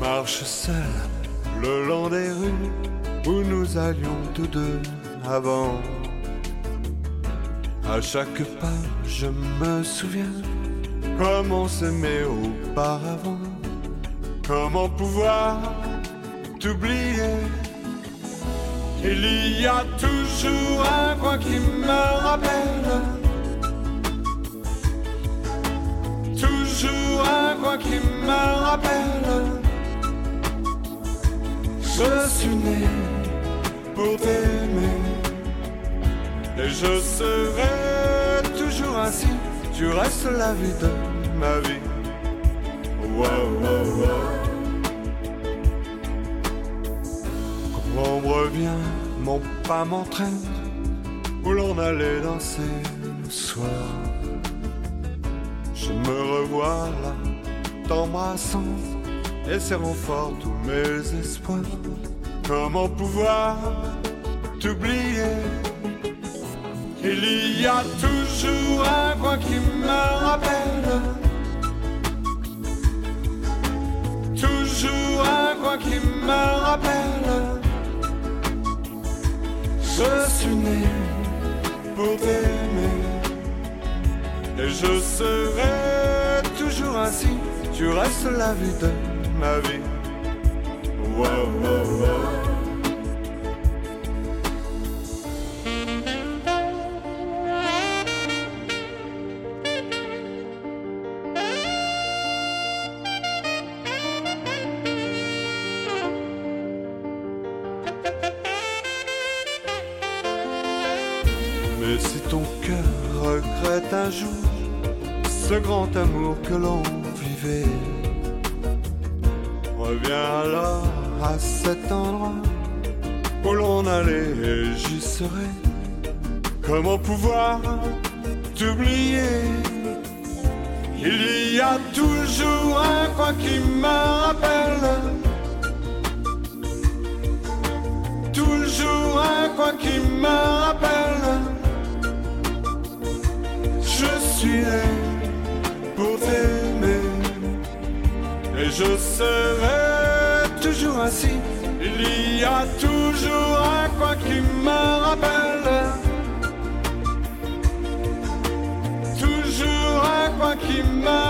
marche seul le long des rues où nous allions tous deux avant. À chaque pas, je me souviens comment on s'aimait auparavant. Comment pouvoir t'oublier? Il y a toujours un coin qui me rappelle. Toujours un coin qui me rappelle. Je suis né pour t'aimer et je serai toujours ainsi. Tu restes la vie de ma vie. Wow, wow, wow. Quand l'ombre revient, mon pas m'entraîne où l'on allait danser le soir. Je me revois là, t'embrassant et serrant fort tous mes espoirs. Comment pouvoir t'oublier? Il y a toujours un coin qui me rappelle. Toujours un coin qui me rappelle. Je suis né pour t'aimer et je serai toujours ainsi. Tu restes la vie de ma vie. Wow, wow, wow. Mais si ton cœur regrette un jour ce grand amour que l'on vivait, reviens alors à cet endroit où l'on allait et j'y serai. Comment pouvoir t'oublier? Il y a toujours un coin qui me rappelle. Toujours un coin qui me rappelle. Je suis né pour t'aimer et je serai toujours ainsi. Il y a toujours un coin qui me rappelle. Toujours un coin qui me